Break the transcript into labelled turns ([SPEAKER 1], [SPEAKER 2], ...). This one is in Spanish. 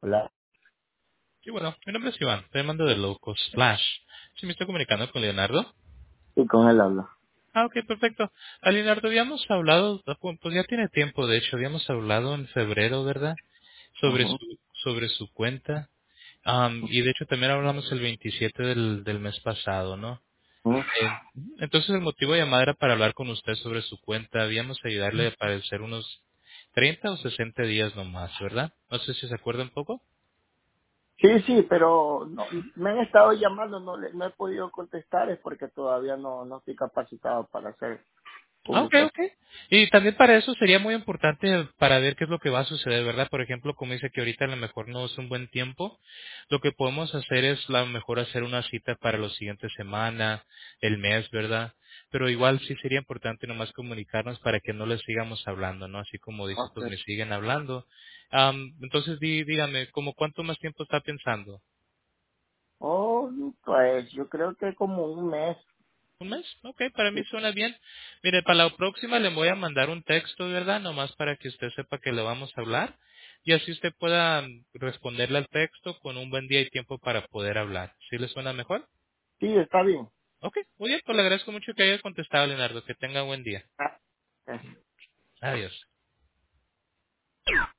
[SPEAKER 1] Hola.
[SPEAKER 2] Sí, bueno, mi nombre es Iván, estoy llamando de Locos Flash. Sí, me estoy comunicando con Leonardo.
[SPEAKER 1] Sí, con él habla.
[SPEAKER 2] Ah, ok, perfecto. A Leonardo, habíamos hablado, pues ya tiene tiempo, de hecho, habíamos hablado en febrero, ¿verdad? Sobre
[SPEAKER 1] Ujú,
[SPEAKER 2] su cuenta. Y de hecho también hablamos el 27 del mes pasado, ¿no?
[SPEAKER 1] ujú.
[SPEAKER 2] Entonces el motivo de llamada era para hablar con usted sobre su cuenta. Habíamos ayudarle a parecer unos 30 o 60 días nomás, ¿verdad? No sé si se acuerda un poco.
[SPEAKER 1] Sí, sí, pero no, me han estado llamando, no he podido contestar, es porque todavía no estoy capacitado para hacer
[SPEAKER 2] Ah, ok,
[SPEAKER 1] publicación.
[SPEAKER 2] ok. Y también para eso sería muy importante para ver qué es lo que va a suceder, ¿verdad? Por ejemplo, como dice que ahorita a lo mejor no es un buen tiempo, lo que podemos hacer es a lo mejor hacer una cita para la siguiente semana, el mes, ¿verdad? Pero igual sí sería importante nomás comunicarnos para que no les sigamos hablando, ¿no? Así como dice,
[SPEAKER 1] Ok.
[SPEAKER 2] pues me siguen hablando. Entonces dígame, ¿como cuánto más tiempo está pensando?
[SPEAKER 1] Oh, pues yo creo que como un mes.
[SPEAKER 2] ¿Un mes? Ok, para
[SPEAKER 1] Sí,
[SPEAKER 2] mí suena bien. Mire, para la próxima le voy a mandar un texto, ¿verdad? Nomás para que usted sepa que le vamos a hablar. Y así usted pueda responderle al texto con un buen día y tiempo para poder hablar. ¿Sí le suena mejor?
[SPEAKER 1] sí, está bien.
[SPEAKER 2] Ok, muy bien, pues le agradezco mucho que haya contestado, Leonardo. Que tenga buen día.
[SPEAKER 1] Ah,
[SPEAKER 2] Adiós.